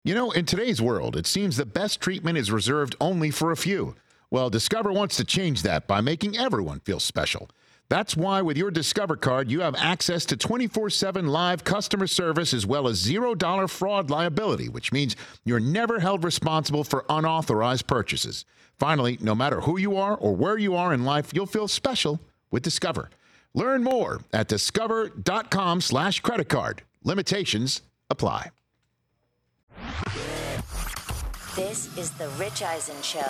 You know, in today's world, it seems the best treatment is reserved only for a few. Well, Discover wants to change that by making everyone feel special. That's why with your Discover card, you have access to 24/7 live customer service as well as $0 fraud liability, which means you're never held responsible for unauthorized purchases. Finally, no matter who you are or where you are in life, you'll feel special with Discover. Learn more at discover.com/credit card. Limitations apply. This is the Rich Eisen Show.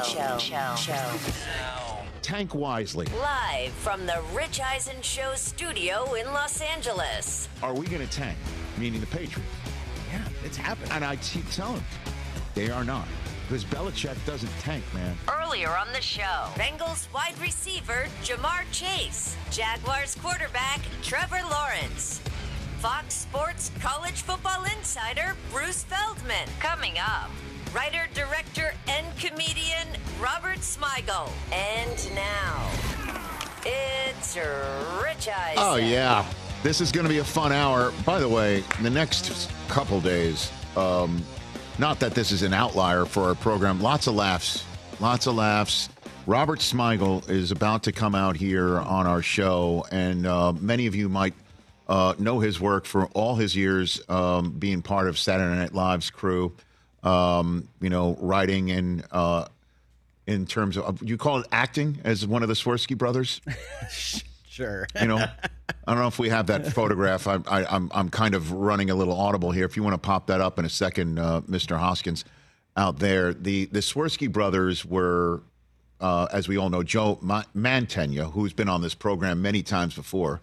Tank wisely. Live from the Rich Eisen Show studio in Los Angeles. Are we going to tank? Meaning the Patriots. Yeah, it's happening. And I keep telling them, they are not. Because Belichick doesn't tank, man. Earlier on the show, Bengals wide receiver Jamar Chase, Jaguars quarterback Trevor Lawrence, Fox Sports college football insider Bruce Feldman. Coming up, writer, director, and comedian Robert Smigel. And now, it's Rich Eisen. Oh, yeah. This is going to be a fun hour. By the way, the next couple days, not that this is an outlier for our program, lots of laughs. Robert Smigel is about to come out here on our show, and many of you might know his work for all his years being part of Saturday Night Live's crew. Writing and in terms of, you call it acting as one of the Swirsky brothers? Sure. I don't know if we have that photograph. I'm kind of running a little audible here. If you want to pop that up in a second, Mr. Hoskins out there. The Swirsky brothers were, as we all know, Joe Mantegna, who's been on this program many times before,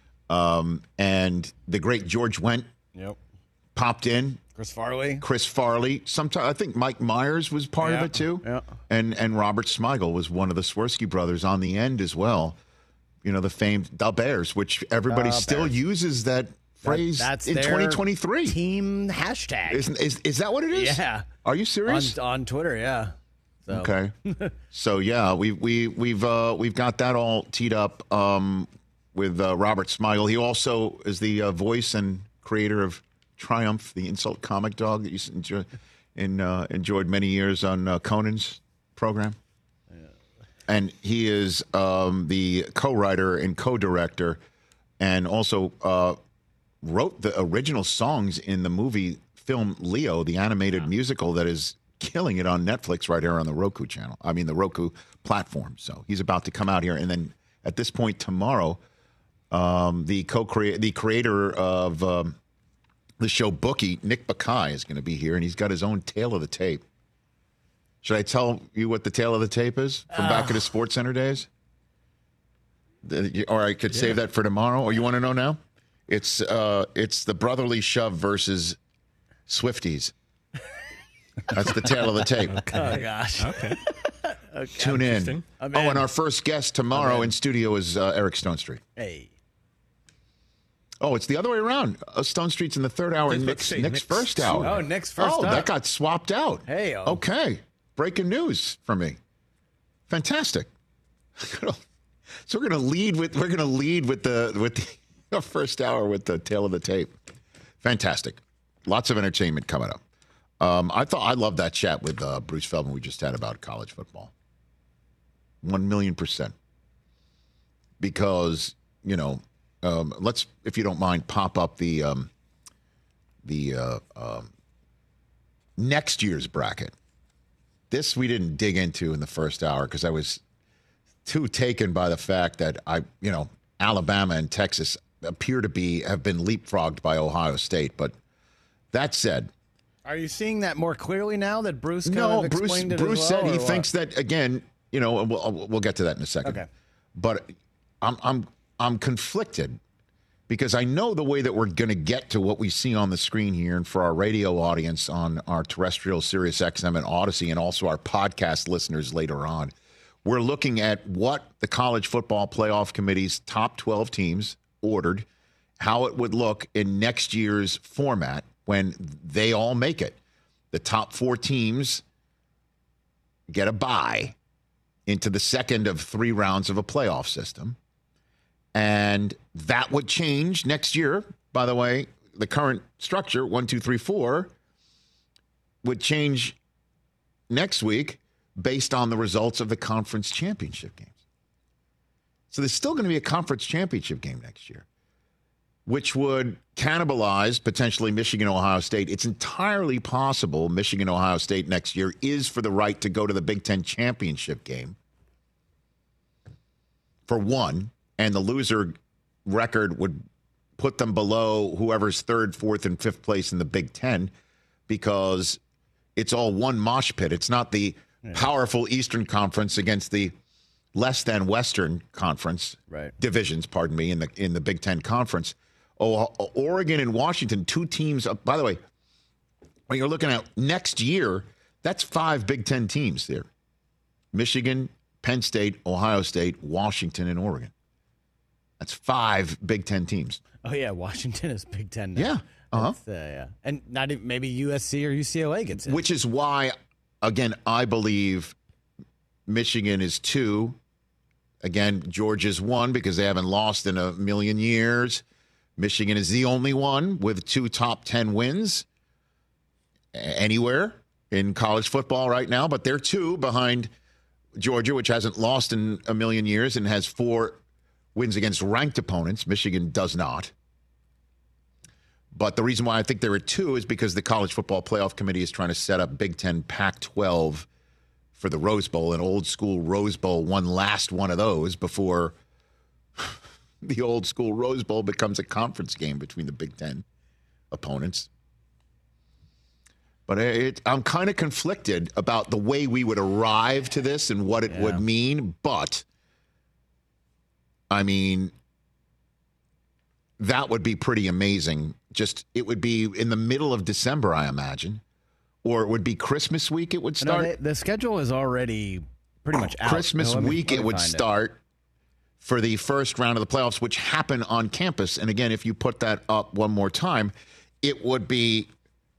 and the great George Wendt popped in. Chris Farley. Sometimes I think Mike Myers was part of it too. Yeah. And Robert Smigel was one of the Swirsky brothers on the end as well. You know, the famed Da Bears, which everybody still uses that phrase that's in their 2023. Team hashtag. Is that what it is? Yeah. Are you serious? On Twitter, yeah. So. Okay. So yeah, we've got that all teed up with Robert Smigel. He also is the voice and creator of Triumph, the insult comic dog that you enjoyed many years on Conan's program. And he is the co-writer and co-director and also wrote the original songs in the film Leo, the animated musical that is killing it on Netflix right here on the Roku channel. I mean, the Roku platform. So he's about to come out here. And then at this point tomorrow, the creator of the show Bookie, Nick Bakay, is going to be here, and he's got his own tale of the tape. Should I tell you what the tale of the tape is from back in the Sports Center days? Or I could save that for tomorrow. Or you want to know now? It's the brotherly shove versus Swifties. That's the tale of the tape. Oh, gosh. Okay. Tune in. And our first guest tomorrow in studio is Eric Stone Street. Hey. Oh, it's the other way around. Stone Street's in the third hour. Nick's first hour. Oh, Nick's first Oh, up. that got swapped out. Hey. Okay. Breaking news for me. Fantastic. So we're going to lead with the first hour with the tale of the tape. Fantastic. Lots of entertainment coming up. I loved that chat with Bruce Feldman we just had about college football. 1,000,000%. Because, let's, if you don't mind, pop up the next year's bracket. This we didn't dig into in the first hour because I was too taken by the fact that Alabama and Texas appear to have been leapfrogged by Ohio State. But that said, are you seeing that more clearly now that Bruce kind of explained it Bruce as well, said he or thinks that again. We'll get to that in a second. Okay. But I'm conflicted because I know the way that we're going to get to what we see on the screen here, and for our radio audience on our terrestrial Sirius XM and Odyssey, and also our podcast listeners later on, we're looking at what the College Football Playoff Committee's top 12 teams ordered, how it would look in next year's format when they all make it. The top 4 teams get a bye into the second of 3 rounds of a playoff system. And that would change next year. By the way, the current structure, 1, 2, 3, 4, would change next week based on the results of the conference championship games. So there's still going to be a conference championship game next year, which would cannibalize potentially Michigan, Ohio State. It's entirely possible Michigan, Ohio State next year is for the right to go to the Big Ten championship game, for one, and the loser record would put them below whoever's third, fourth, and fifth place in the Big Ten, because it's all one mosh pit. It's not the powerful Eastern Conference against the less than Western Conference divisions, in the Big Ten Conference. Oregon and Washington, two teams. By the way, when you're looking at next year, that's 5 Big Ten teams there. Michigan, Penn State, Ohio State, Washington, and Oregon. That's 5 Big Ten teams. Oh, yeah, Washington is Big Ten now. Yeah. Yeah. And not even, maybe USC or UCLA gets in. Which is why, again, I believe Michigan is 2. Again, Georgia's 1 because they haven't lost in a million years. Michigan is the only one with 2 top 10 wins anywhere in college football right now, but they're 2 behind Georgia, which hasn't lost in a million years and has 4 wins against ranked opponents. Michigan does not. But the reason why I think they're at 2 is because the College Football Playoff Committee is trying to set up Big Ten Pac-12 for the Rose Bowl, an old school Rose Bowl, one last one of those before the old school Rose Bowl becomes a conference game between the Big Ten opponents. But I'm kind of conflicted about the way we would arrive to this and what it would mean. But, I mean, that would be pretty amazing. It would be in the middle of December, I imagine. Or it would be Christmas week it would start. No, the schedule is already pretty much out. Christmas week it would start for the first round of the playoffs, which happen on campus. And again, if you put that up one more time, it would be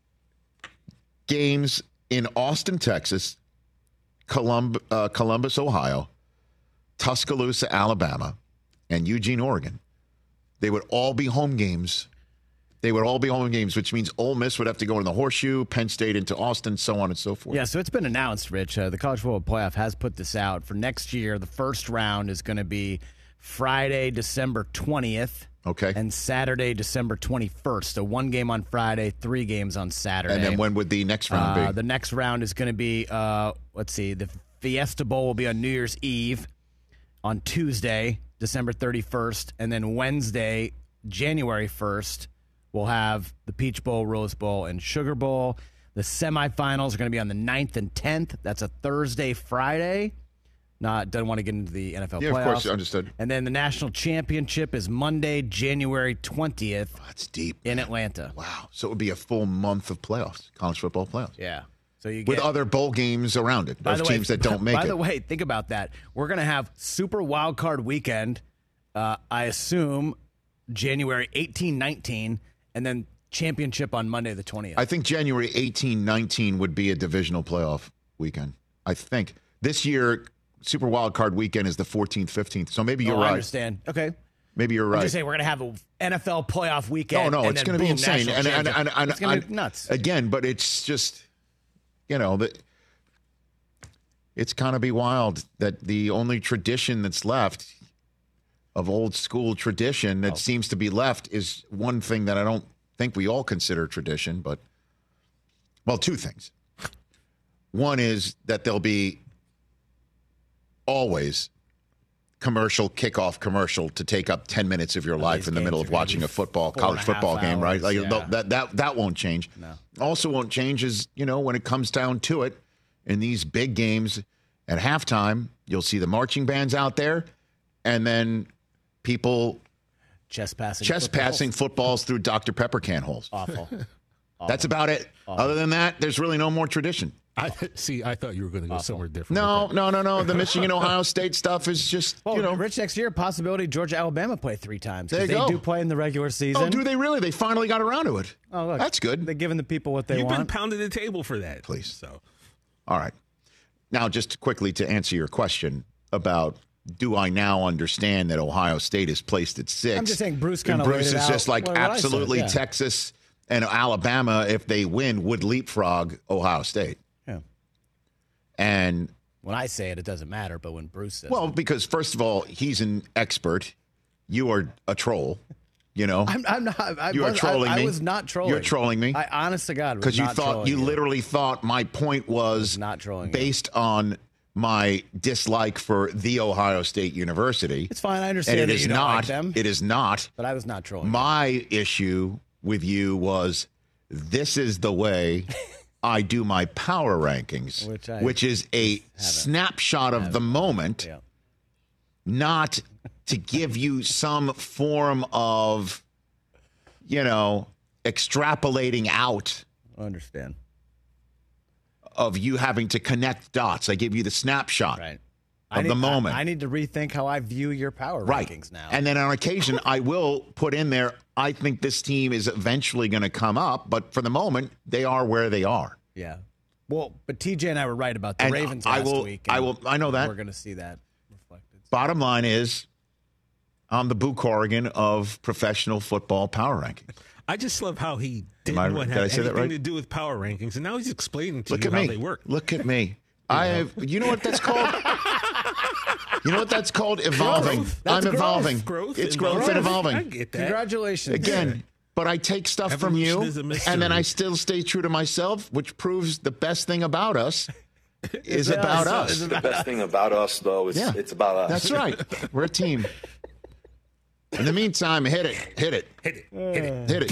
games in Austin, Texas, Columbus, Ohio, Tuscaloosa, Alabama, and Eugene, Oregon. They would all be home games. Which means Ole Miss would have to go in the Horseshoe, Penn State into Austin, so on and so forth. Yeah, so it's been announced, Rich. The College Football Playoff has put this out. For next year, the first round is going to be Friday, December 20th. Okay. And Saturday, December 21st. So 1 game on Friday, 3 games on Saturday. And then when would the next round be? The next round is going to be, the Fiesta Bowl will be on New Year's Eve on Tuesday, December 31st. And then Wednesday, January 1st, we'll have the Peach Bowl, Rose Bowl, and Sugar Bowl. The semifinals are going to be on the 9th and 10th. That's a Thursday, Friday. Doesn't want to get into the NFL playoffs. Yeah, of course, understood. And then the national championship is Monday, January 20th. That's deep. In Atlanta. Wow. So it would be a full month of playoffs, college football playoffs. Yeah. So you get, with other bowl games around it, those teams that don't make it. By the way, think about that. We're going to have Super Wild Card Weekend, I assume, January 18, 19, and then championship on Monday the 20th. I think January 18, 19 would be a divisional playoff weekend. I think. This year, Super Wild Card Weekend is the 14th, 15th. So maybe you're right. I understand. Okay. Maybe you're right. I'm just saying we're going to have an NFL playoff weekend. No, it's going to be insane. And it's going to be nuts. Again, but it's just, it's kind of be wild that the only tradition that's left of old school tradition that seems to be left is one thing that I don't think we all consider tradition, but, well, 2 things. One is that there'll be always kickoff commercial to take up 10 minutes of your life in the middle of watching a college football game, right? Like that won't change. No. Also won't change is, when it comes down to it, in these big games at halftime, you'll see the marching bands out there, and then people chest passing footballs through Dr. Pepper can holes. Awful. That's about it. Awful. Other than that, there's really no more tradition. I thought you were going to go somewhere different. No. The Michigan Ohio State stuff is just, Rich, next year, possibility Georgia Alabama play 3 times. There you go. They do play in the regular season. Oh, do they really? They finally got around to it. Oh, look. That's good. They're giving the people what they want. You've been pounding the table for that. Please. So, all right. Now, just quickly to answer your question about, do I now understand that Ohio State is placed at 6? I'm just saying Bruce kind of Bruce is out. just like absolutely Texas And Alabama, if they win, would leapfrog Ohio State. Yeah. And When I say it, it doesn't matter. But when Bruce says well, because first of all, he's an expert. You are a troll. You know, I'm not. You are trolling me. I was not trolling. You're trolling me. I honest to God, was because you not thought trolling you literally thought my point was not trolling you. based on my dislike for the Ohio State University. It's fine. I understand. And it that is you don't not. like them, It is not. but I was not trolling. My issue with you was this is the way I do my power rankings, which is a snapshot of the moment, Yeah. not to give you some form of, extrapolating out I understand. of you having to connect dots. I give you the snapshot Right. of the moment. I need to rethink how I view your power Right. rankings now. And then on occasion, I will put in there, I think this team is eventually going to come up, but for the moment, they are where they are. yeah. Well, but TJ and I were right about the And Ravens I last will- week. I and will- I know that. We're going to see that reflected. Bottom line is, I'm the Boo Corrigan of professional football power rankings. I just love how he didn't I- want to did I have say that anything right? to do with power rankings, and now he's explaining to Look you at how me. they work. Look at me. You know what that's called? You know what that's called? Evolving. That's I'm growth. evolving. Growth It's and growth growth. and evolving. I get that. Congratulations. Again, but I take stuff from you, Evolution is a mystery. and then I still stay true to myself, which proves the best thing about us is about us. The best thing about us, though, is Yeah. it's about us. That's right. We're a team. In the meantime, hit it. Hit it. Hit it.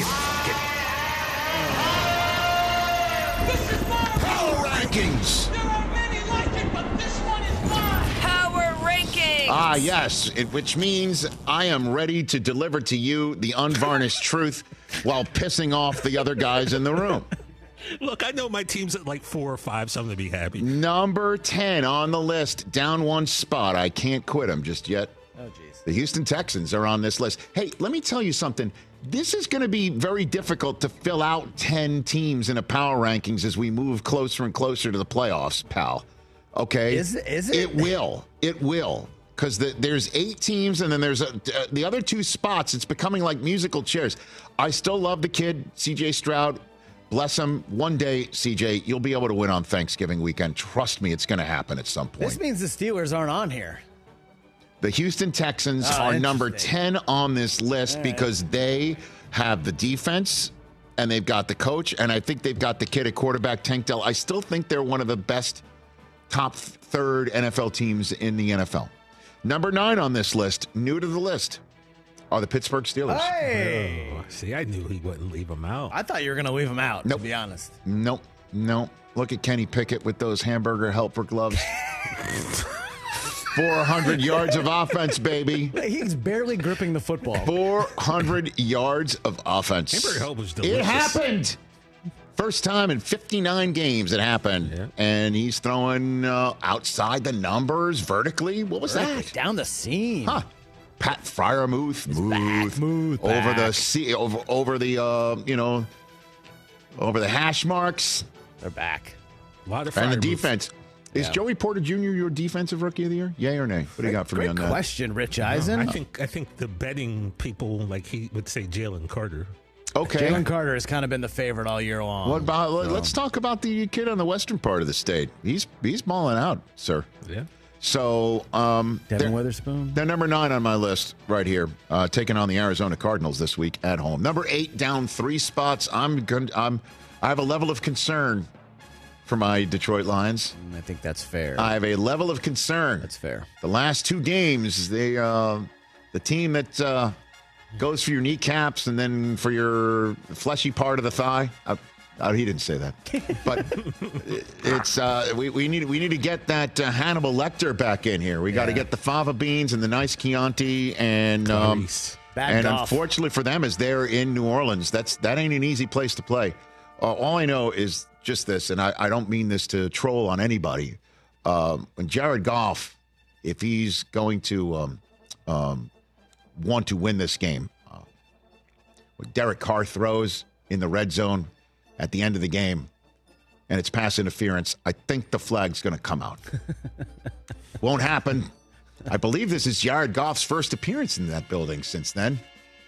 Power rankings. There are many like it, but this one is mine. Power Rankings. Ah, yes, which means I am ready to deliver to you the unvarnished truth while pissing off the other guys in the room. Look, I know my team's at like 4 or 5, so I'm going to be happy. Number 10 on the list, down one spot. I can't quit them just yet. Oh, jeez. The Houston Texans are on this list. Hey, let me tell you something. This is going to be very difficult to fill out 10 teams in a power rankings as we move closer and closer to the playoffs, pal. Okay? Is it? It will. It will. Because there's 8 teams, and then there's the other 2 spots. It's becoming like musical chairs. I still love the kid, C.J. Stroud. Bless him. One day, C.J., you'll be able to win on Thanksgiving weekend. Trust me, it's going to happen at some point. This means the Steelers aren't on here. The Houston Texans Oh, are number interesting. 10 on this list because they have the defense and they've got the coach, and I think they've got the kid at quarterback, Tank Dell. I still think they're one of the best top third NFL teams in the NFL. Number 9 on this list, new to the list, are the Pittsburgh Steelers. Hey! Oh, see, I knew he wouldn't leave him out. I thought you were going to leave him out, Nope. to be honest. Nope. Look at Kenny Pickett with those hamburger helper gloves. 400 yards of offense, baby. He's barely gripping the football. 400 yards of offense. Hamburger help was delicious. It happened. First time in 59 games it happened. Yeah. And he's throwing outside the numbers vertically. What was that? Down the seam. Huh. Pat Fryermuth, over the hash marks. They're back. A lot of And the fire defense. Is Joey Porter Jr. your defensive rookie of the year? Yay or nay? What do you got for me Great on that? question, Rich Eisen. I think the betting people, like he would say Jalen Carter. Okay. Jalen Carter has kind of been the favorite all year long. What about? Let's talk about the kid on the western part of the state. He's balling out, sir. Yeah. So, Devin Witherspoon? they're number 9 on my list right here, taking on the Arizona Cardinals this week at home. Number 8, down 3 spots. I have a level of concern for my Detroit Lions. I think that's fair. I have a level of concern. That's fair. The last 2 games, the team that goes for your kneecaps and then for your fleshy part of the thigh. He didn't say that, but it's we need to get that Hannibal Lecter back in here. We got to get the fava beans and the nice Chianti and Backed off. unfortunately for them, as they're in New Orleans, that ain't an easy place to play. All I know is just this, and I don't mean this to troll on anybody. When Jared Goff, if he's going to want to win this game, when Derek Carr throws in the red zone at the end of the game, and it's pass interference, I think the flag's going to come out. Won't happen. I believe this is Jared Goff's first appearance in that building since then.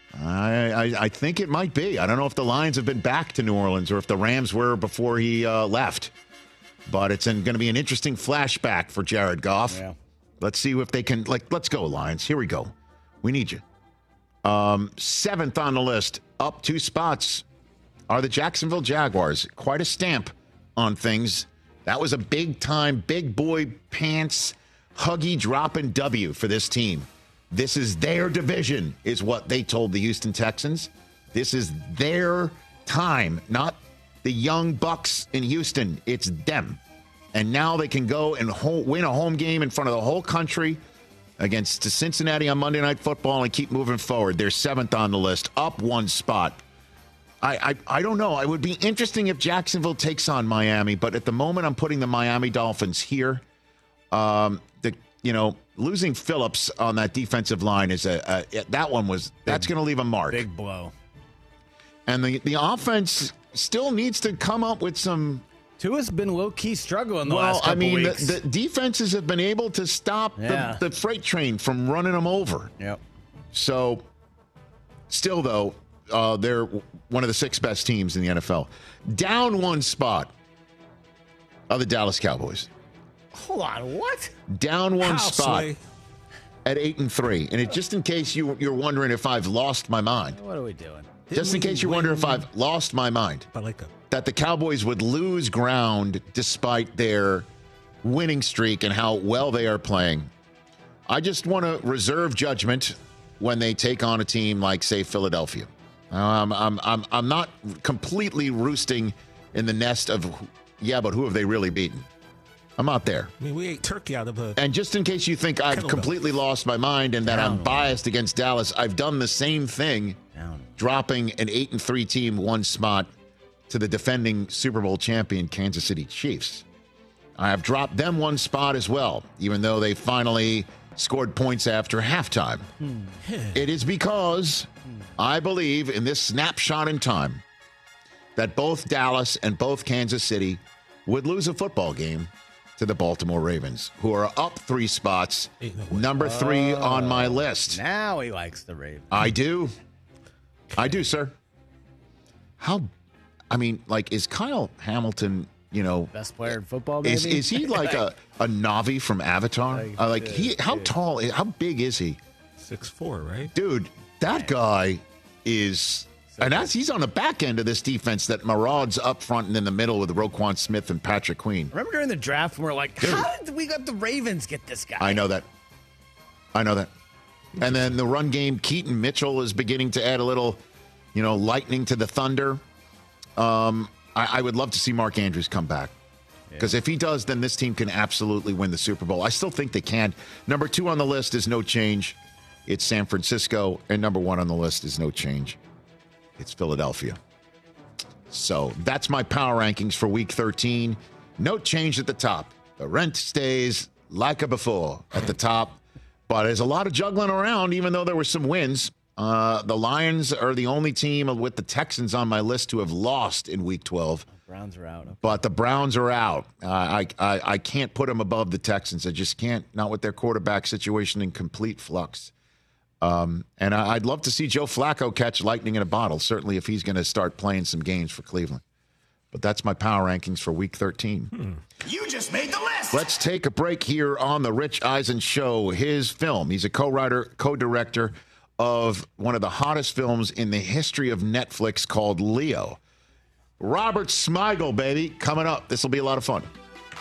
I think it might be. I don't know if the Lions have been back to New Orleans or if the Rams were before he left. But it's going to be an interesting flashback for Jared Goff. Yeah. Let's see if they can, let's go, Lions. Here we go. We need you. 7th on the list, up 2 spots, are the Jacksonville Jaguars. Quite a stamp on things. That was a big-time, big boy pants, huggy dropping W for this team. This is their division, is what they told the Houston Texans. This is their time, not the young Bucks in Houston. It's them. And now they can go and win a home game in front of the whole country against Cincinnati on Monday Night Football and keep moving forward. They're 7th on the list, up 1 spot. I don't know. It would be interesting if Jacksonville takes on Miami, but at the moment I'm putting the Miami Dolphins here. Losing Phillips on that defensive line is that's going to leave a mark. Big blow. And the offense still needs to come up with some. Tua's been low-key struggling the last couple weeks. The defenses have been able to stop the freight train from running them over. Yep. So, still, though, they're one of the 6 best teams in the NFL. Down 1 spot are the Dallas Cowboys. Hold on, what? Down 1 How, spot Slay? at 8-3. And just in case you're wondering if I've lost my mind. What are we doing? Just in case you wonder if I've lost my mind. That the Cowboys would lose ground despite their winning streak and how well they are playing. I just want to reserve judgment when they take on a team like, say, Philadelphia. I'm not completely roosting in the nest of, but who have they really beaten? I'm not there. I mean, we ate turkey out of a... And just in case you think I've completely lost my mind and that I'm biased against Dallas, I've done the same thing, dropping an 8-3 team 1 spot to the defending Super Bowl champion Kansas City Chiefs. I have dropped them 1 spot as well, even though they finally scored points after halftime. It is because I believe in this snapshot in time that both Dallas and both Kansas City would lose a football game to the Baltimore Ravens, who are up 3 spots, number 3 on my list. Now he likes the Ravens. I do, sir. Is Kyle Hamilton, best player in football, maybe? Is he like a Na'vi from Avatar? How big is he? 6'4", right? Dude, that guy is... And he's on the back end of this defense that marauds up front and in the middle with Roquan Smith and Patrick Queen. Remember during the draft when we're like, how did we got the Ravens get this guy? I know that. And then the run game, Keaton Mitchell is beginning to add a little, lightning to the thunder. I would love to see Mark Andrews come back. Because if he does, then this team can absolutely win the Super Bowl. I still think they can. Number 2 on the list is no change. It's San Francisco. And number 1 on the list is no change. It's Philadelphia. So that's my power rankings for Week 13. No change at the top. The rent stays like a before at the top. But there's a lot of juggling around, even though there were some wins. The Lions are the only team with the Texans on my list to have lost in Week 12. Browns are out. Okay. But the Browns are out. I can't put them above the Texans. I just can't, not with their quarterback situation in complete flux. And I'd love to see Joe Flacco catch lightning in a bottle, certainly if he's going to start playing some games for Cleveland. But that's my power rankings for Week 13. You just made the list. Let's take a break here on The Rich Eisen Show. His film, he's a co-writer, co-director of one of the hottest films in the history of Netflix called Leo. Robert Smigel, baby, coming up. This will be a lot of fun.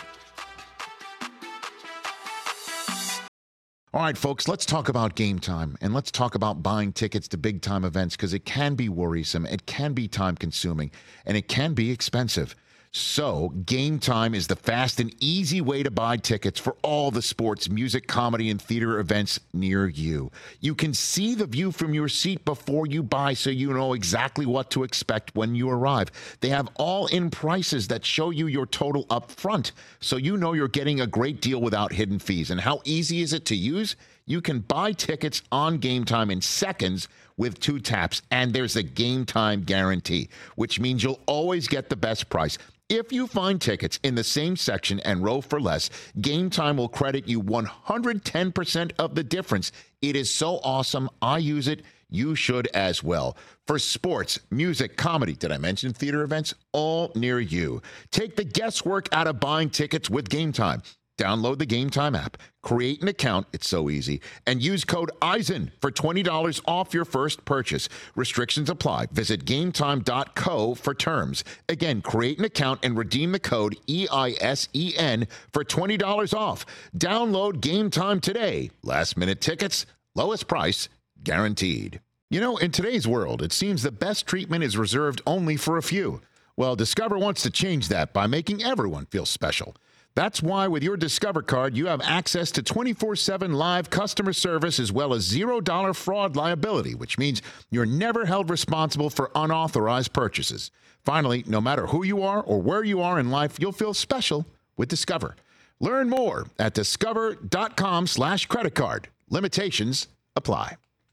All right, folks, let's talk about Game Time, and let's talk about buying tickets to big-time events because it can be worrisome, it can be time-consuming, and it can be expensive. So Game Time is the fast and easy way to buy tickets for all the sports, music, comedy, and theater events near you. You can see the view from your seat before you buy so you know exactly what to expect when you arrive. They have all-in prices that show you your total up front, so you know you're getting a great deal without hidden fees. And how easy is it to use? You can buy tickets on Game Time in seconds with 2 taps, and there's a Game Time guarantee, which means you'll always get the best price. If you find tickets in the same section and row for less, Game Time will credit you 110% of the difference. It is so awesome. I use it. you should as well. For sports, music, comedy, did I mention theater events? All near you. Take the guesswork out of buying tickets with Game Time. Download the Game Time app, create an account, it's so easy, and use code EISEN for $20 off your first purchase. Restrictions apply. Visit gametime.co for terms. Again, create an account and redeem the code EISEN for $20 off. Download Game Time today. Last minute tickets, lowest price, guaranteed. You know, in today's world, it seems the best treatment is reserved only for a few. Well, Discover wants to change that by making everyone feel special. That's why with your Discover card, you have access to 24/7 live customer service as well as $0 fraud liability, which means you're never held responsible for unauthorized purchases. Finally, no matter who you are or where you are in life, you'll feel special with Discover. Learn more at discover.com/credit card. Limitations apply.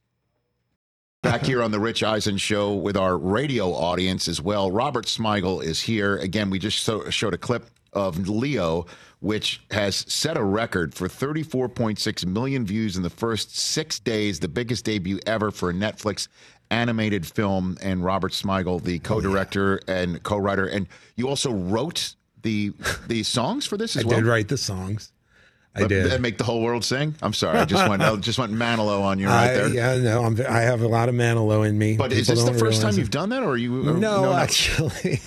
Back here on the Rich Eisen Show with our radio audience as well. Robert Smigel is here. Again, we just showed a clip of Leo, which has set a record for 34.6 million views in the first 6 days, the biggest debut ever for a Netflix animated film. And Robert Smigel, the co-director and co-writer. And you also wrote the songs for this as well? I did write the songs. I did. That make the whole world sing? I'm sorry. I just went Manilow on you right there. Yeah, no, I have a lot of Manilow in me. But is this the first time you've done that? Or are you? No, actually.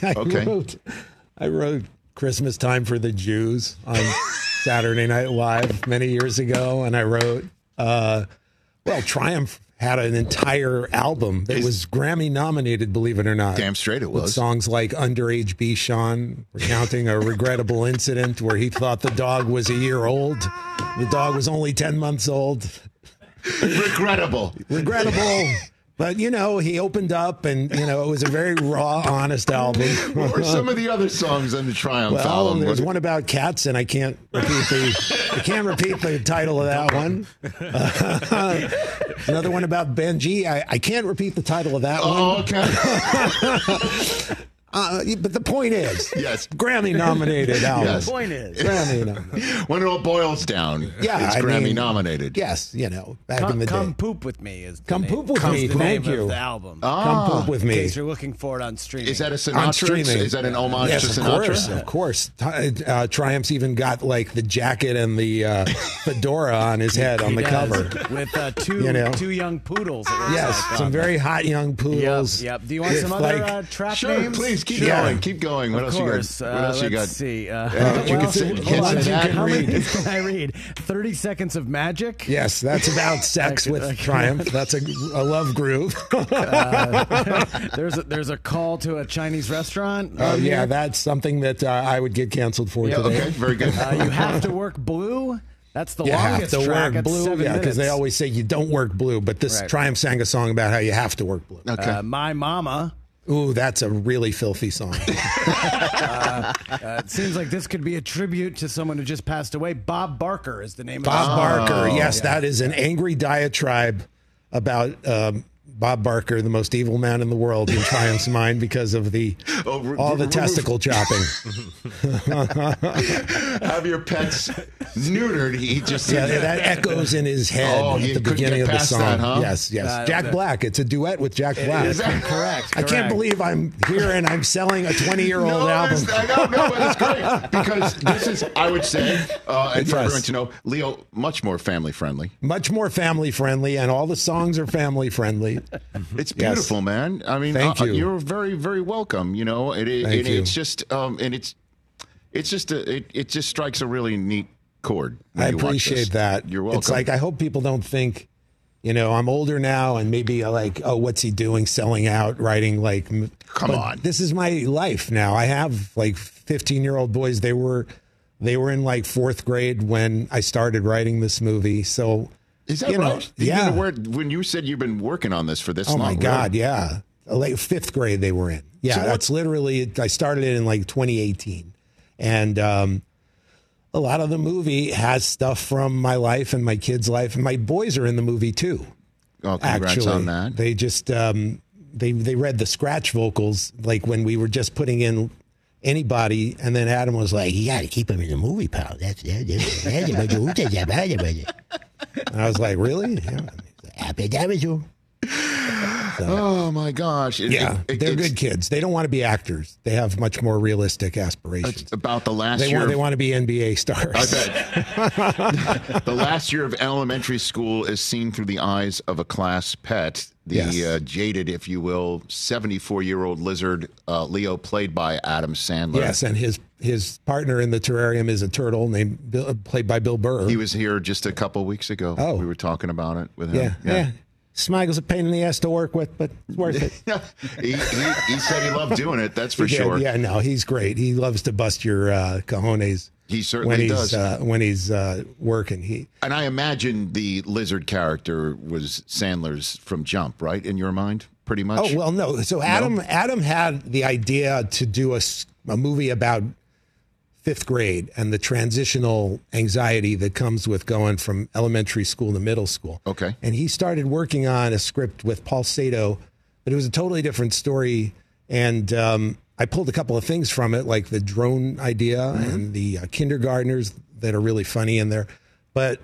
I wrote Christmas Time for the Jews on Saturday Night Live many years ago, and I wrote Triumph had an entire album that was Grammy nominated, believe it or not. Damn straight it was. With songs like Underage B. Sean, recounting a regrettable incident where he thought the dog was a year old. The dog was only 10 months old. Regrettable. But, he opened up and, it was a very raw, honest album. What were some of the other songs on the Triumph album? There's one about cats, and I can't repeat the title of that one. Another one about Benji. I can't repeat the title of that one. Okay. But the point is, yes, Grammy-nominated album. Yes. The point is, Grammy-nominated. When it all boils down, it's Grammy-nominated. Yes, back in the day. Come Poop With Me is the Come name. Poop With Me, the thank name you. of the album. Come Poop With In Me. case you're looking for it on streaming. Is that a On Sinatra? streaming. Is that an homage to Sinatra? Of course. Triumph's even got like the jacket and the fedora on his head on the cover. With two young poodles. Yes, some very hot young poodles. Yep. Do you want some other track Sure, names? please keep going. Keep going. What else you got? What else you got? Let's see. You can say that. How many can I read? 30 Seconds of Magic? Yes, that's about sex with Triumph. That's a love groove. There's a call to a Chinese restaurant. Yeah, that's something that I would get canceled for today. Okay, very good. You Have to Work Blue. That's the You have longest to track. work It's blue. 7 Yeah, because they minutes. always say you don't work blue, but this Right. Triumph sang a song about how you have to work blue. Okay. My Mama. Ooh, that's a really filthy song. It seems like this could be a tribute to someone who just passed away. Bob Barker is the name of the Bob song. Barker. Yes, that is an angry diatribe about Bob Barker, the most evil man in the world in Triumph's mind because of all the testicle chopping. Have your pets neutered. He just that echoes in his head Oh, at you the couldn't beginning get of the past song. that, huh? Yes. Jack Black. It's a duet with Jack Black. Is that correct? I can't believe I'm here and I'm selling a 20-year-old album. I don't know, but it's great because this is, I would say, and for everyone to know, Leo, much more family friendly. Much more family friendly, and all the songs are family friendly. It's beautiful, man. I mean, Thank you. You're very, very welcome. Thank you. It's just, it just strikes a really neat chord. when I you watch appreciate this. that. You're welcome. It's like I hope people don't think, I'm older now and maybe like, oh, what's he doing? Selling out, writing like. Come on. This is my life now. I have like 15-year-old boys. They were in like 4th grade when I started writing this movie. So. Is that right? Yeah. When you said you've been working on this for this long. Oh my God, yeah. Like 5th grade they were in. Yeah, So that's literally, I started it in like 2018. And a lot of the movie has stuff from my life and my kids' life. And my boys are in the movie too. Oh, congrats Actually, on that. They just, they read the scratch vocals like when we were just putting in anybody. And then Adam was like, you got to keep him in the movie, pal. And I was like, really? Yeah. Oh my gosh! They're good kids. They don't want to be actors. They have much more realistic aspirations. It's about the last They year. they want to be NBA stars. I bet. The last year of elementary school is seen through the eyes of a class pet. The jaded, if you will, 74-year-old lizard Leo, played by Adam Sandler. Yes, and his partner in the terrarium is a turtle played by Bill Burr. He was here just a couple weeks ago. Oh. We were talking about it with him. Yeah. Smigel's a pain in the ass to work with, but it's worth it. he said he loved doing it, that's for sure. Yeah, no, he's great. He loves to bust your cojones. He certainly does. When he's working. And I imagine the lizard character was Sandler's from Jump, right? In your mind, pretty much? Oh, well, no. So Adam had the idea to do a movie about fifth grade and the transitional anxiety that comes with going from elementary school to middle school. Okay. And he started working on a script with Paul Sato, but it was a totally different story. And I pulled a couple of things from it, like the drone idea and the kindergartners that are really funny in there. But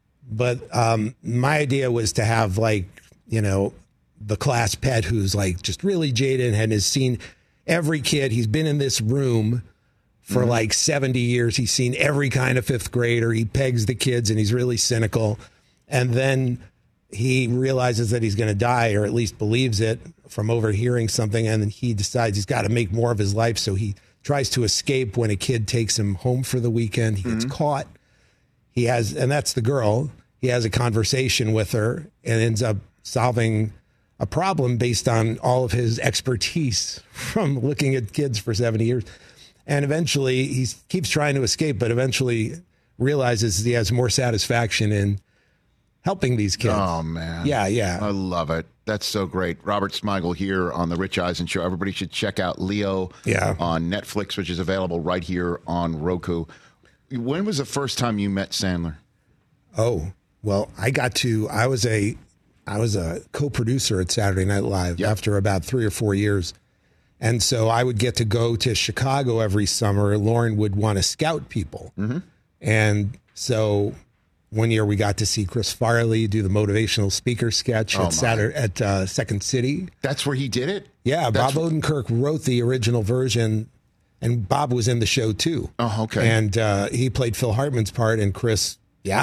my idea was to have, like, you know, the class pet who's like just really jaded and has seen every kid. He's been in this room for like 70 years. He's seen every kind of fifth grader. He pegs the kids and he's really cynical. And then he realizes that he's going to die, or at least believes it from overhearing something. And then he decides he's got to make more of his life. So he tries to escape when a kid takes him home for the weekend. He gets caught. And that's the girl. He has a conversation with her and ends up solving a problem based on all of his expertise from looking at kids for 70 years. And eventually he keeps trying to escape, but eventually realizes he has more satisfaction in helping these kids. Oh, man. Yeah. I love it. That's so great. Robert Smigel here on The Rich Eisen Show. Everybody should check out Leo on Netflix, which is available right here on Roku. When was the first time you met Sandler? Oh, well, I was a co-producer at Saturday Night Live after about 3 or 4 years. And so I would get to go to Chicago every summer. Lauren would want to scout people. And so one year we got to see Chris Farley do the motivational speaker sketch at Second City. That's where he did it? Yeah, Bob Odenkirk wrote the original version, and Bob was in the show too. Oh, okay. And he played Phil Hartman's part, and Chris,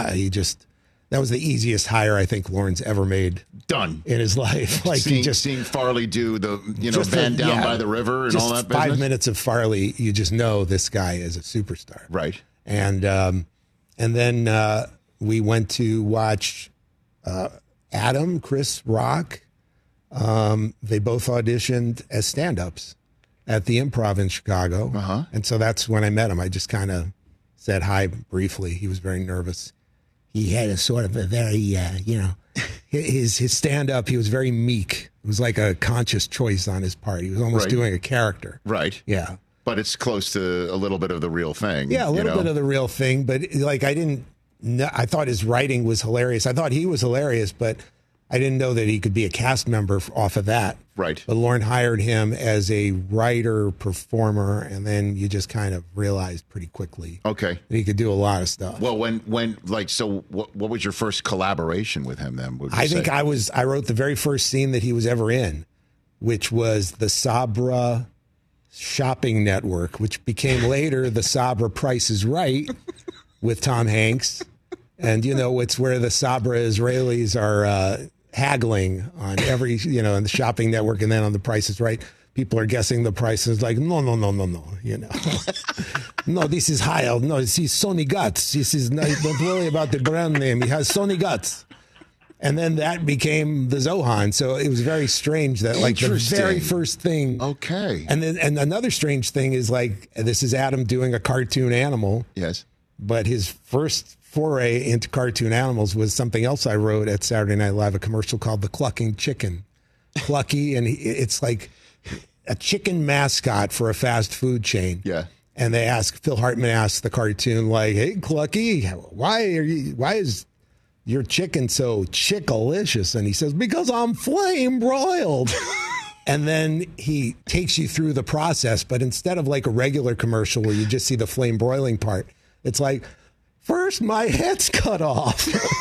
that was the easiest hire I think Lauren's ever made. Done in his life. Like seeing Farley do the Van Down by the River and all that business. 5 minutes of Farley, you just know this guy is a superstar, right? And then we went to watch Adam, Chris Rock. They both auditioned as stand-ups at the Improv in Chicago, and so that's when I met him. I just kind of said hi briefly. He was very nervous. He had a sort of a very, his stand-up, he was very meek. It was like a conscious choice on his part. He was almost doing a character. Right. Yeah. But it's close to a little bit of the real thing. Yeah, a little bit of the real thing. But, like, I thought his writing was hilarious. I thought he was hilarious, but I didn't know that he could be a cast member off of that. Right. But Lauren hired him as a writer, performer, and then you just kind of realized pretty quickly that he could do a lot of stuff. Well, what was your first collaboration with him then? I think I wrote the very first scene that he was ever in, which was the Sabra shopping network, which became later the Sabra Price is Right with Tom Hanks. And, it's where the Sabra Israelis are haggling on every, in the shopping network, and then on the Price is Right, people are guessing the prices like, no, no, this is high. No, this is Sony Guts. This is not, don't worry about the brand name. He has Sony Guts. And then that became the Zohan. So it was very strange that like the very first thing. Okay. And another strange thing is like, this is Adam doing a cartoon animal. Yes. But his first foray into cartoon animals was something else I wrote at Saturday Night Live, a commercial called The Clucking Chicken. Clucky, and it's like a chicken mascot for a fast food chain. Yeah. And Phil Hartman asks the cartoon, like, hey, Clucky, why is your chicken so chickalicious? And he says, because I'm flame broiled. And then he takes you through the process, but instead of like a regular commercial where you just see the flame broiling part, it's like, first my head's cut off.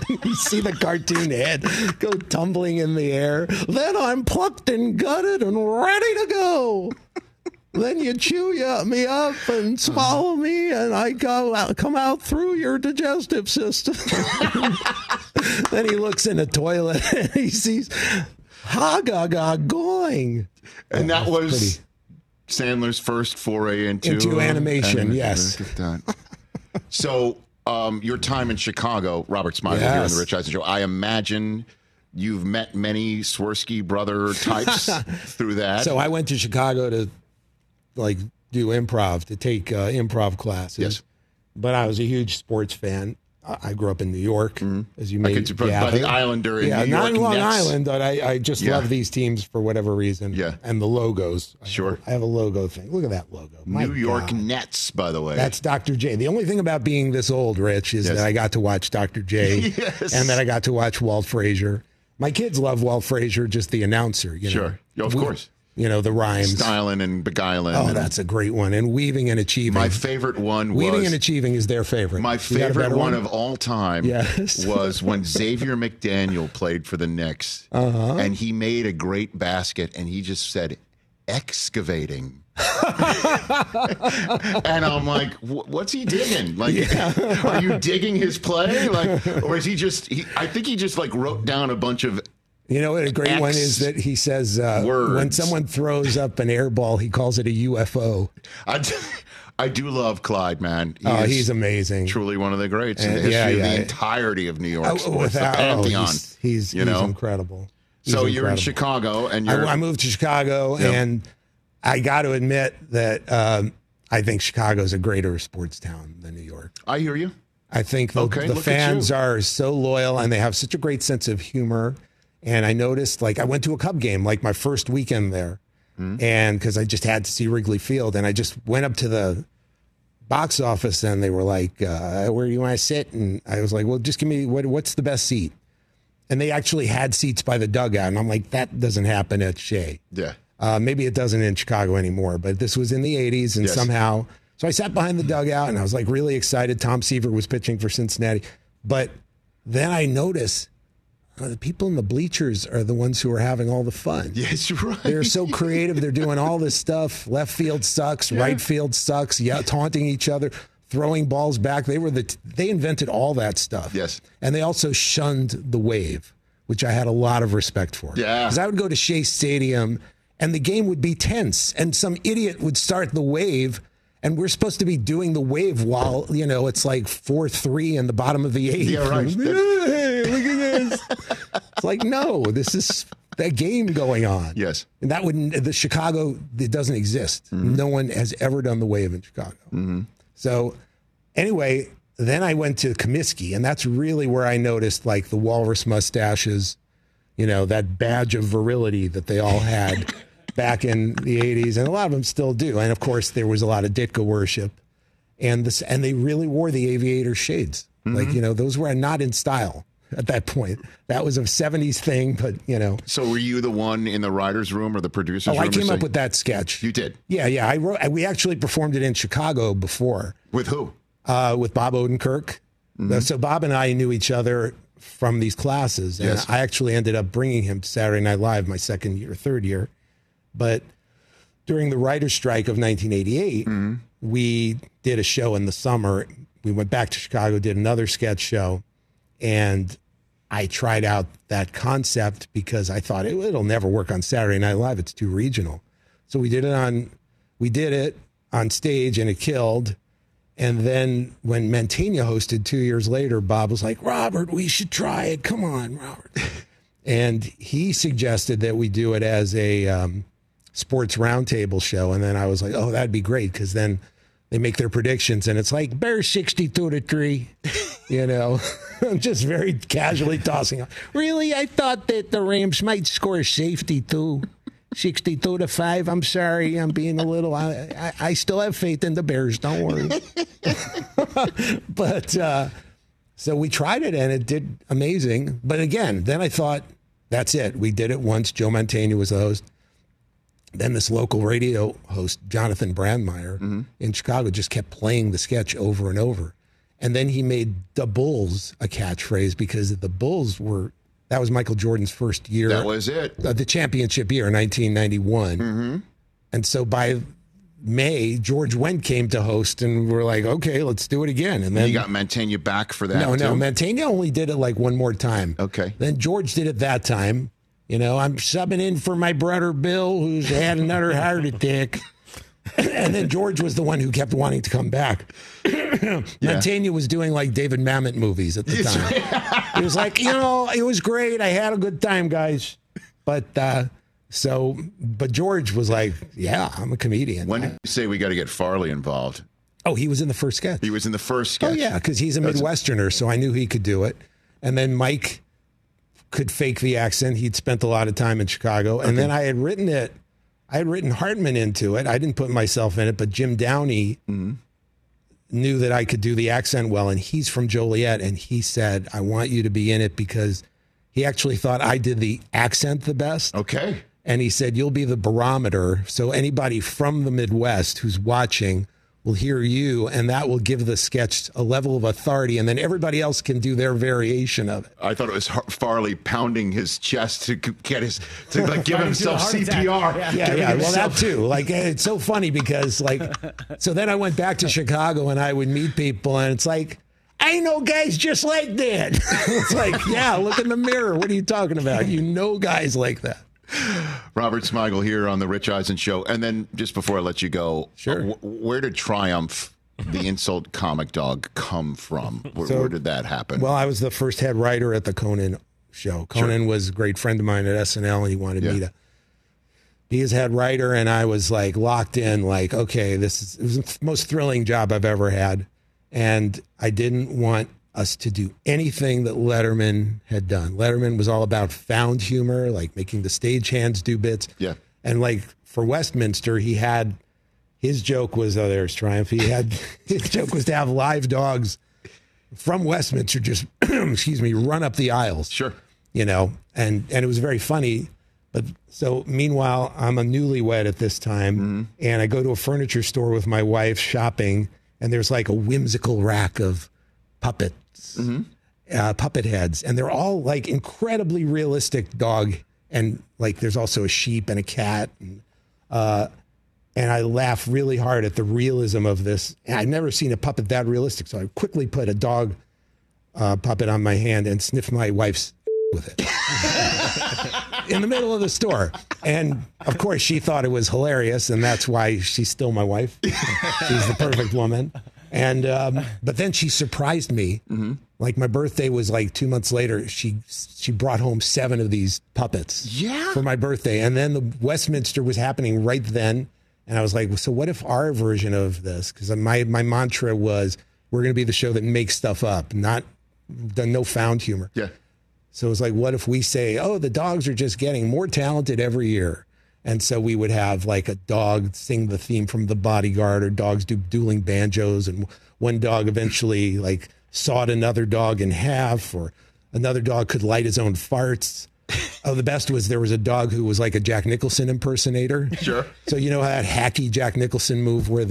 You see the cartoon head go tumbling in the air. Then I'm plucked and gutted and ready to go. Then you chew me up and swallow me, and I come out through your digestive system. Then he looks in the toilet and he sees ha-ga-ga going. And that was Sandler's first foray into animation, yes. So your time in Chicago, Robert Smigel here on the Rich Eisen Show, I imagine you've met many Swirsky brother types through that. So I went to Chicago to do improv, to take improv classes. Yes. But I was a huge sports fan. I grew up in New York, as you may gather. By the Islander in New York. Not in Long Nets. Island, but I just love these teams for whatever reason. Yeah. And the logos. Sure. I have a logo thing. Look at that logo. New York Nets, by the way. That's Dr. J. The only thing about being this old, Rich, is that I got to watch Dr. J. And that I got to watch Walt Frazier. My kids love Walt Frazier, just the announcer. You know? Sure. Of course. The rhymes. Styling and beguiling. Oh, that's a great one. And Weaving and Achieving. My favorite one was... Weaving and Achieving is their favorite. My favorite one of all time was when Xavier McDaniel played for the Knicks. And he made a great basket, and he just said, excavating. And I'm like, what's he digging? Are you digging his play? Or is he just... I think he just wrote down a bunch of... You know what a great one is that he says when someone throws up an air ball, he calls it a UFO. I do love Clyde, man. He's amazing. Truly one of the greats in the history of the entirety of New York sports, the Pantheon. He's incredible. You're in Chicago, and I moved to Chicago, and I got to admit that I think Chicago is a greater sports town than New York. I hear you. I think the fans are so loyal, and they have such a great sense of humor. And I noticed, I went to a Cub game, my first weekend there, and because I just had to see Wrigley Field, and I just went up to the box office, and they were like, "Where do you want to sit?" And I was like, "Well, just give me what's the best seat." And they actually had seats by the dugout, and I'm like, "That doesn't happen at Shea." Yeah, maybe it doesn't in Chicago anymore, but this was in the '80s, and somehow, so I sat behind the dugout, and I was really excited. Tom Seaver was pitching for Cincinnati, but then I noticed. The people in the bleachers are the ones who are having all the fun. Yes, you're right. They're so creative. They're doing all this stuff. Left field sucks. Right field sucks. Yeah, taunting each other, throwing balls back. They invented all that stuff. Yes. And they also shunned the wave, which I had a lot of respect for. Yeah. Because I would go to Shea Stadium, and the game would be tense, and some idiot would start the wave, and we're supposed to be doing the wave while, it's 4-3 in the bottom of the eighth. Yeah, right. Hey, look at this. It's no, this is that game going on. Yes. And the Chicago, it doesn't exist. Mm-hmm. No one has ever done the wave in Chicago. Mm-hmm. So anyway, then I went to Comiskey, and that's really where I noticed the walrus mustaches, that badge of virility that they all had. Back in the 80s, and a lot of them still do. And of course, there was a lot of Ditka worship, and they really wore the aviator shades. Mm-hmm. Those were not in style at that point. That was a 70s thing, but So were you the one in the writer's room or the producer's room? I came up with that sketch. You did? Yeah. We actually performed it in Chicago before. With who? With Bob Odenkirk. Mm-hmm. So Bob and I knew each other from these classes, and I actually ended up bringing him to Saturday Night Live my third year. But during the writer's strike of 1988, we did a show in the summer. We went back to Chicago, did another sketch show, and I tried out that concept because I thought it'll never work on Saturday Night Live. It's too regional. So we did it on stage, and it killed. And then when Mantegna hosted 2 years later, Bob was like, "Robert, we should try it. Come on, Robert." And he suggested that we do it as a sports roundtable show. And then I was like, "Oh, that'd be great." Because then they make their predictions, and it's like Bears 62-3, I'm just very casually tossing out. Really? I thought that the Rams might score safety too. 62-5. I'm sorry. I'm being a little, I still have faith in the Bears. Don't worry. But, so we tried it, and it did amazing. But again, then I thought, that's it. We did it once. Joe Mantegna was the host. Then this local radio host, Jonathan Brandmeier in Chicago, just kept playing the sketch over and over. And then he made the Bulls a catchphrase because the Bulls that was Michael Jordan's first year. That was it. The championship year, 1991. Mm-hmm. And so by May, George Wendt came to host, and we're like, okay, let's do it again. And then you got Mantegna back for that. No, too? Mantegna only did it like one more time. Okay. Then George did it that time. You know, I'm subbing in for my brother Bill, who's had another heart attack. And then George was the one who kept wanting to come back. Mantegna was doing like David Mamet movies at the time. He was like, it was great. I had a good time, guys. But George was like, yeah, I'm a comedian. When did you say we got to get Farley involved? Oh, he was in the first sketch. He was in the first sketch. Oh, yeah, because he's a Midwesterner, so I knew he could do it. And then Mike could fake the accent. He'd spent a lot of time in Chicago. And then I had written Hartman into it. I didn't put myself in it, but Jim Downey knew that I could do the accent well, and he's from Joliet, and he said, I want you to be in it because he actually thought I did the accent the best. Okay. And he said, you'll be the barometer, so anybody from the Midwest who's watching will hear you, and that will give the sketch a level of authority, and then everybody else can do their variation of it. I thought it was Farley pounding his chest to give himself CPR. Yeah. Well, that too. Like, it's so funny because, like, so then I went back to Chicago and I would meet people, and it's like, I know guys just like that. It's like, yeah, look in the mirror. What are you talking about? You know guys like that. Robert Smigel here on the Rich Eisen Show. And then just before I let you go, sure. Where did Triumph, the insult comic dog, come from? Where did that happen? Well, I was the first head writer at the Conan show. Conan was a great friend of mine at SNL, and he wanted me to be his head writer. And I was like locked in, like, okay, it was the most thrilling job I've ever had. And I didn't want us to do anything that Letterman had done. Letterman was all about found humor, like making the stagehands do bits. Yeah. And like for Westminster, his joke was, there's Triumph. His joke was to have live dogs from Westminster just, run up the aisles. Sure. And it was very funny. But so meanwhile, I'm a newlywed at this time, and I go to a furniture store with my wife shopping, and there's like a whimsical rack of puppets, puppet heads, and they're all like incredibly realistic dog, and like there's also a sheep and a cat, and I laugh really hard at the realism of this. And I've never seen a puppet that realistic, so I quickly put a dog puppet on my hand and sniffed my wife's with it in the middle of the store. And of course she thought it was hilarious, and that's why she's still my wife. She's the perfect woman. And but then she surprised me. Like my birthday was like 2 months later. She brought home 7 of these puppets for my birthday. And then the Westminster was happening right then. And I was like, so what if our version of this? Because my mantra was, we're going to be the show that makes stuff up, no found humor. Yeah. So it was like, what if we say, the dogs are just getting more talented every year? And so we would have like a dog sing the theme from The Bodyguard, or dogs do dueling banjos, and one dog eventually like sawed another dog in half, or another dog could light his own farts. The best was there was a dog who was like a Jack Nicholson impersonator. Sure. So you know that hacky Jack Nicholson move where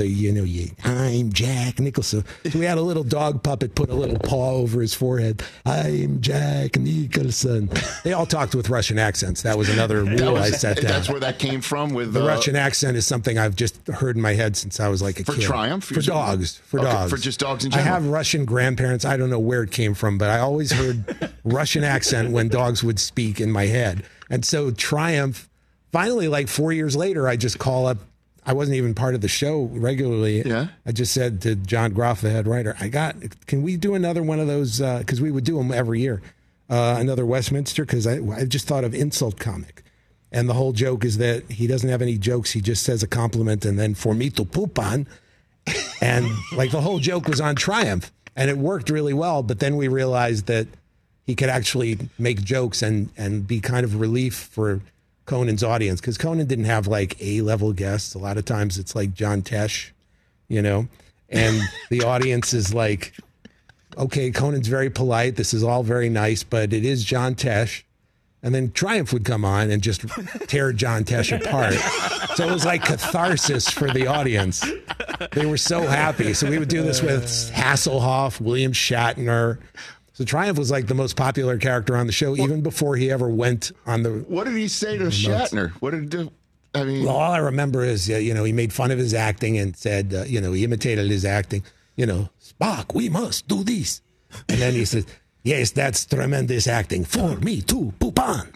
I'm Jack Nicholson. So we had a little dog puppet put a little paw over his forehead. I'm Jack Nicholson. They all talked with Russian accents. That was another rule I set down. That's where that came from. With the Russian accent is something I've just heard in my head since I was like a kid. For Triumph? For dogs. For dogs. For just dogs in general? I have Russian grandparents. I don't know where it came from, but I always heard Russian accent when dogs would speak in my head. And so Triumph, finally, like 4 years later, I just call up. I wasn't even part of the show regularly. Yeah. I just said to John Groff, the head writer, can we do another one of those? Because we would do them every year. Another Westminster, because I just thought of insult comic. And the whole joke is that he doesn't have any jokes. He just says a compliment and then for me to poop on. And like the whole joke was on Triumph. And it worked really well. But then we realized that he could actually make jokes and be kind of relief for Conan's audience, because Conan didn't have like A-level guests. A lot of times it's like John Tesh, and the audience is like, okay, Conan's very polite. This is all very nice, but it is John Tesh. And then Triumph would come on and just tear John Tesh apart. So it was like catharsis for the audience. They were so happy. So we would do this with Hasselhoff, William Shatner. So Triumph was like the most popular character on the show, even before he ever went on the... What did he say to Shatner? What did he do? I mean... Well, all I remember is, he made fun of his acting and said, he imitated his acting. Spock, we must do this. And then he says... Yes, that's tremendous acting. For me too, Poupon.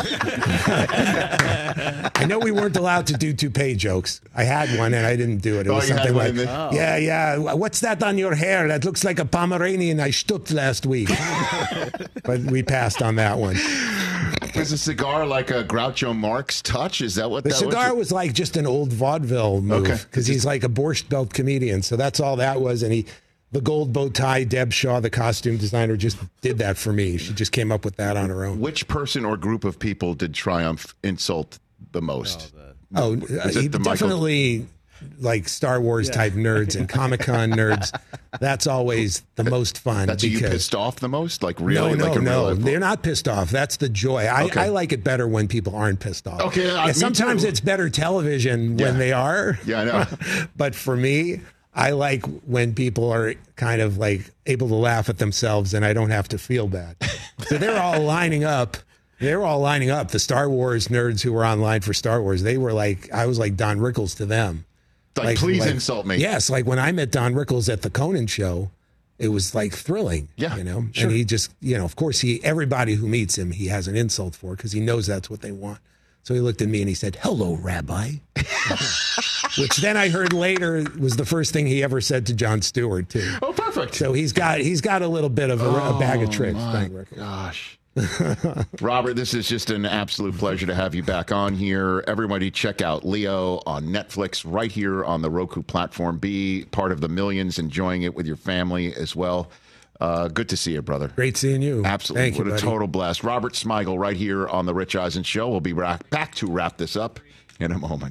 I know we weren't allowed to do toupee jokes. I had one and I didn't do it. It was something like, yeah. What's that on your hair? That looks like a Pomeranian I stooped last week. But we passed on that one. Was the cigar like a Groucho Marx touch? Is that what the that cigar was like? Just an old vaudeville move because he's like a Borscht Belt comedian. So that's all that was. And the gold bow tie, Deb Shaw, the costume designer, just did that for me. She just came up with that on her own. Which person or group of people did Triumph insult the most? He definitely like Star Wars type nerds and Comic-Con nerds. That's always the most fun. That's you pissed off the most? Like really? No. They're not pissed off. That's the joy. I like it better when people aren't pissed off. Okay. Sometimes it's better television when they are. Yeah, I know. But for me... I like when people are kind of like able to laugh at themselves and I don't have to feel bad. So they're all lining up. The Star Wars nerds who were online for Star Wars, they were like, I was like Don Rickles to them. Like please insult me. Yes. Like when I met Don Rickles at the Conan show, it was like thrilling. Yeah. Sure. And he just, of course everybody who meets him, he has an insult for because he knows that's what they want. So he looked at me and he said, "Hello, Rabbi," which then I heard later was the first thing he ever said to Jon Stewart too. Oh, perfect. So he's got a little bit of a bag of tricks. My gosh. Robert, this is just an absolute pleasure to have you back on here. Everybody check out Leo on Netflix right here on the Roku platform. Be part of the millions enjoying it with your family as well. Good to see you, brother. Great seeing you. Absolutely. Thank you, what a total blast. Robert Smigel right here on The Rich Eisen Show. We'll be back to wrap this up in a moment.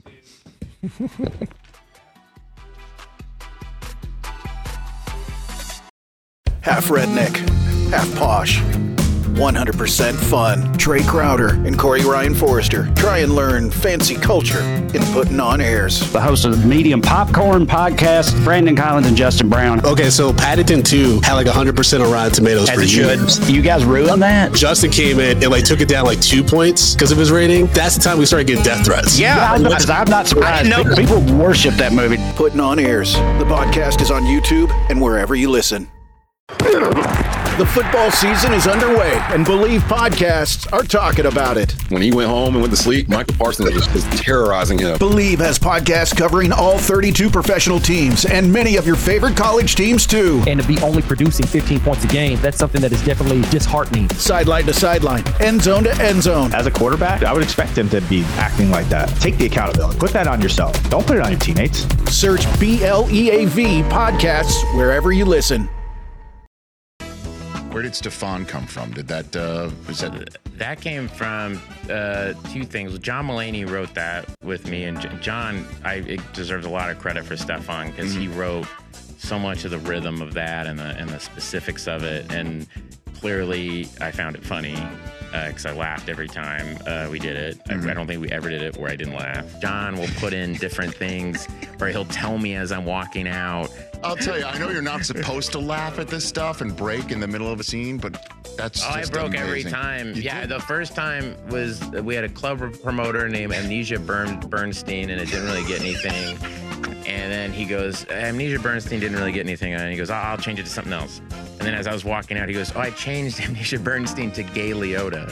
Half redneck, half posh. 100% fun. Trey Crowder and Corey Ryan Forrester try and learn fancy culture in putting on airs. The host of the Medium Popcorn Podcast, Brandon Collins and Justin Brown. Okay, so Paddington 2 had like 100% on Rotten Tomatoes As for it you. should. You guys ruined that? Justin came in and took it down 2 points because of his rating. That's the time we started getting death threats. Yeah, I'm not surprised. People worship that movie. Putting on airs. The podcast is on YouTube and wherever you listen. The football season is underway, and Believe podcasts are talking about it. When he went home and went to sleep, Michael Parsons was terrorizing him. Believe has podcasts covering all 32 professional teams and many of your favorite college teams, too. And to be only producing 15 points a game, that's something that is definitely disheartening. Sideline to sideline, end zone to end zone. As a quarterback, I would expect him to be acting like that. Take the accountability. Put that on yourself. Don't put it on your teammates. Search BLEAV podcasts wherever you listen. Where did Stefan come from? Did that that came from two things. John Mulaney wrote that with me, and John, it deserves a lot of credit for Stefan because he wrote so much of the rhythm of that and the specifics of it, and clearly I found it funny because I laughed every time we did it. I don't think we ever did it where I didn't laugh. John will put in different things, or he'll tell me as I'm walking out. I'll tell you, I know you're not supposed to laugh at this stuff and break in the middle of a scene, but that's just I broke amazing. every time. The first time was we had a club promoter named Amnesia Bernstein, and it didn't really get anything. And then he goes, Amnesia Bernstein didn't really get anything. And he goes, I'll change it to something else. And then as I was walking out, he goes, I changed Amnesia Bernstein to Gay Liotta.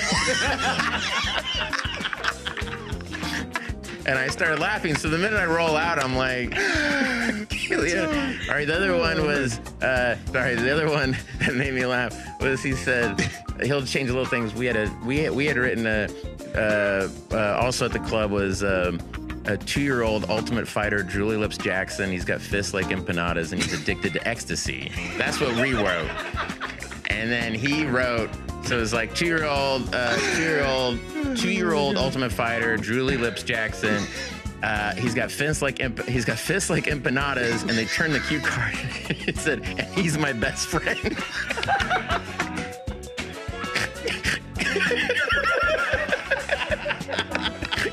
And I started laughing. So the minute I roll out, I'm like, all right, the other one was, the other one that made me laugh was he said, he'll change little things. We had written also at the club was a 2-year-old Ultimate Fighter, Julie Lips Jackson. He's got fists like empanadas and he's addicted to ecstasy. That's what we wrote. And then he wrote, so it was like 2-year-old Ultimate Fighter, Julie Lips Jackson. He's got fists like empanadas, and they turned the cue card. It said, and he's my best friend.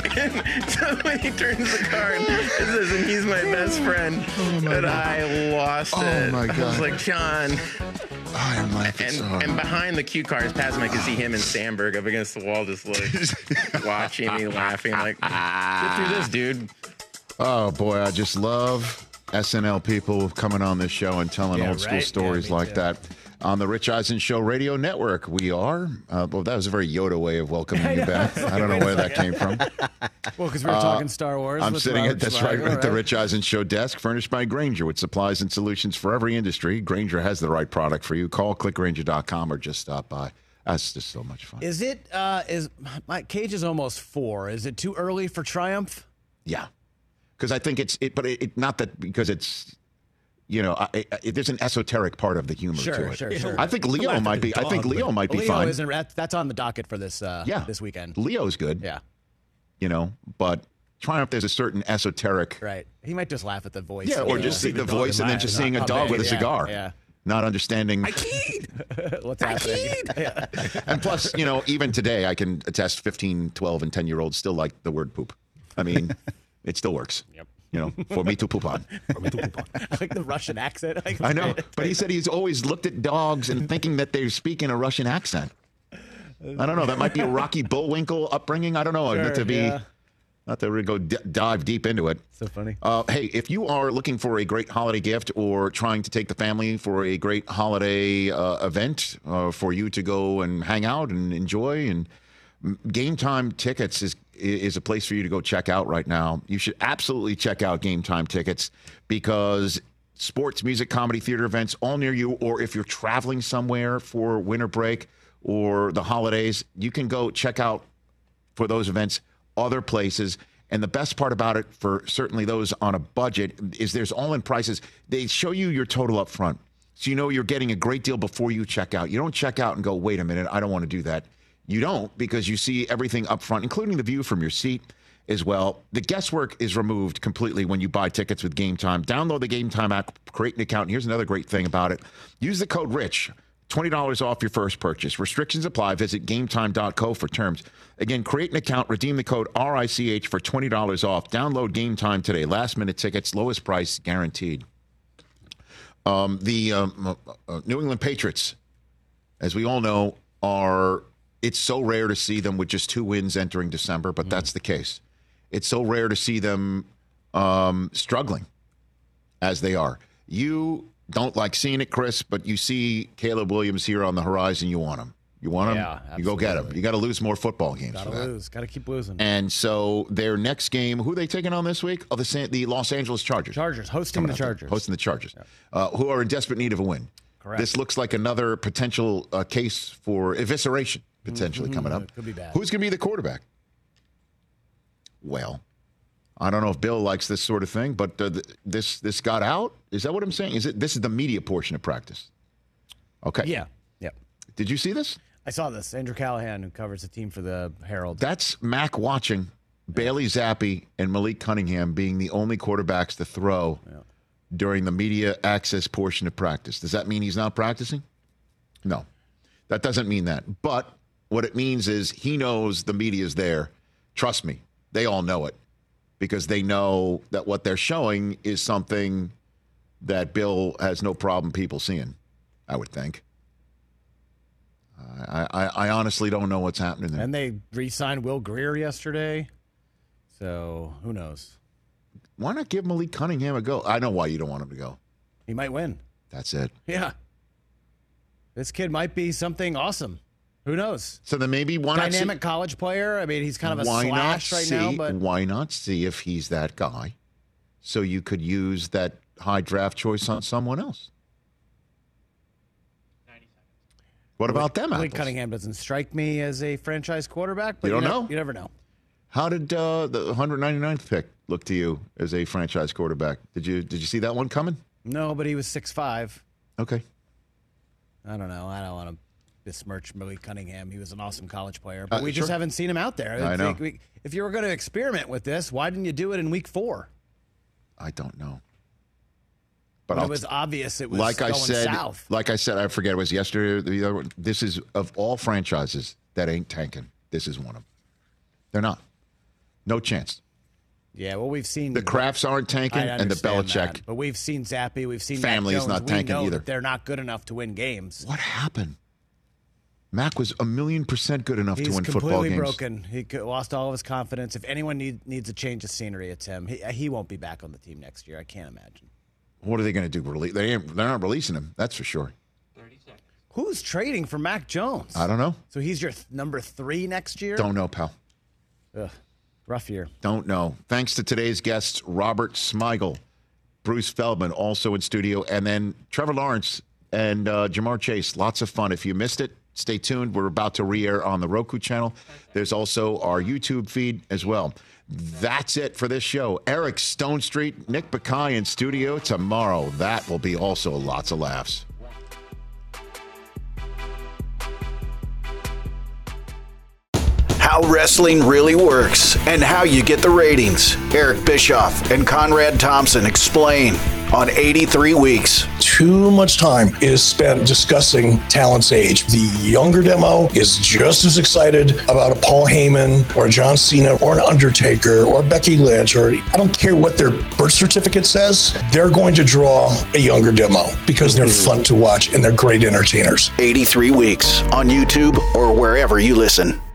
So when he turns the card, it says, and he's my best friend. And I lost it. Oh, my God. I was like, John. I am laughing so hard. And behind the cue cards, Pasm, I could see him and Sandberg up against the wall, just like watching me, laughing, like, get through this, dude. Oh, boy, I just love SNL people coming on this show and telling old school stories like that. On the Rich Eisen Show Radio Network, we are. Well, that was a very Yoda way of welcoming you back. I don't know where that came from. Well, because we were talking Star Wars. I'm with sitting Robert at Schmeichel, at the Rich Eisen Show desk, furnished by Grainger with supplies and solutions for every industry. Grainger has the right product for you. Call clickgrainger.com or just stop by. That's just so much fun. Is it? Is my Cage is almost 4? Is it too early for Triumph? Yeah, because I think but not that because it's. You know, there's an esoteric part of the humor to it. Sure. I think Leo might be. I think Leo might be fine. That's on the docket for this. This weekend. Leo's good. Yeah. You know, but Triumph, there's a certain esoteric. Right. He might just laugh at the voice. Yeah, or just see the voice and then just seeing a dog with a cigar. Yeah. Not understanding. I keyed. What's happening? Yeah. And plus, you know, even today, I can attest 15, 12, and 10-year-olds still like the word poop. I mean, it still works. Yep. You know, for me to poop on. I like the Russian accent. I know, but he said he's always looked at dogs and thinking that they're speaking a Russian accent. I don't know. That might be a Rocky Bullwinkle upbringing. I don't know. Sure, Not to really go dive deep into it. So funny. Hey, if you are looking for a great holiday gift or trying to take the family for a great holiday event for you to go and hang out and enjoy, and Game Time Tickets is a place for you to go check out right now. You should absolutely check out Game Time Tickets because sports, music, comedy, theater events all near you, or if you're traveling somewhere for winter break or the holidays, you can go check out for those events other places. And the best part about it for certainly those on a budget is there's all-in prices. They show you your total up front. So you know you're getting a great deal before you check out. You don't check out and go, wait a minute, I don't want to do that. You don't, because you see everything up front, including the view from your seat as well. The guesswork is removed completely when you buy tickets with Game Time. Download the Game Time app, create an account. And here's another great thing about it. Use the code RICH, $20 off your first purchase. Restrictions apply. Visit gametime.co for terms. Again, create an account, redeem the code RICH for $20 off. Download Game Time today. Last-minute tickets, lowest price guaranteed. The New England Patriots, as we all know, it's so rare to see them with just 2 wins entering December, but that's the case. It's so rare to see them struggling as they are. You don't like seeing it, Chris, but you see Caleb Williams here on the horizon. You want him. You want him? Yeah, you go get him. You got to lose more football games. Got to lose. Got to keep losing. And so their next game, who are they taking on this week? Oh, the Los Angeles Chargers. Hosting the Chargers. Hosting the Chargers, who are in desperate need of a win. Correct. This looks like another potential case for evisceration potentially coming up. Could be bad. Who's going to be the quarterback? Well, I don't know if Bill likes this sort of thing, but this got out. Is that what I'm saying? This is the media portion of practice? Okay. Yeah. Yep. Did you see this? I saw this. Andrew Callahan, who covers the team for the Herald. That's Mac watching Bailey Zappi and Malik Cunningham being the only quarterbacks to throw during the media access portion of practice. Does that mean he's not practicing? No. That doesn't mean that. But what it means is he knows the media is there. Trust me, they all know it because they know that what they're showing is something that Bill has no problem people seeing, I would think. I honestly don't know what's happening there. And they re-signed Will Grier yesterday, so who knows? Why not give Malik Cunningham a go? I know why you don't want him to go. He might win. That's it. Yeah. This kid might be something awesome. Who knows? So then maybe why not dynamic college player? I mean, he's kind of a slash right now. But why not see if he's that guy so you could use that high draft choice on someone else? What about them apples? Malik Cunningham doesn't strike me as a franchise quarterback, but you don't know? You never know. How did the 199th pick look to you as a franchise quarterback? Did you see that one coming? No, but he was 6'5". Okay. I don't know. I don't want to besmirch Malik Cunningham. He was an awesome college player, but we just haven't seen him out there. I know. If you were going to experiment with this, why didn't you do it in week 4? I don't know. But it was obvious it was going south. Like I said, I forget, it was yesterday or the other one. This is, of all franchises that ain't tanking, this is one of them. They're not. No chance. Yeah, well, we've seen the Krafts aren't tanking, and the Belichick. That, but we've seen Zappe, we've seen family is not tanking we know either. That they're not good enough to win games. What happened? Mac was 1,000,000% good enough to win football games. He's completely broken. He lost all of his confidence. If anyone needs a change of scenery, it's him. He won't be back on the team next year. I can't imagine. What are they going to do? They're not releasing him. That's for sure. 30 seconds. Who's trading for Mac Jones? I don't know. So he's your number 3 next year? Don't know, pal. Ugh, rough year. Don't know. Thanks to today's guests, Robert Smigel, Bruce Feldman, also in studio, and then Trevor Lawrence and Jamar Chase. Lots of fun. If you missed it, stay tuned. We're about to re-air on the Roku channel. There's also our YouTube feed as well. That's it for this show. Eric Stone Street, Nick Bakay in studio tomorrow. That will be also lots of laughs. How wrestling really works and how you get the ratings. Eric Bischoff and Conrad Thompson explain on 83 Weeks. Too much time is spent discussing talent's age. The younger demo is just as excited about a Paul Heyman or a John Cena or an Undertaker or Becky Lynch, or I don't care what their birth certificate says, they're going to draw a younger demo because they're fun to watch and they're great entertainers. 83 Weeks on YouTube or wherever you listen.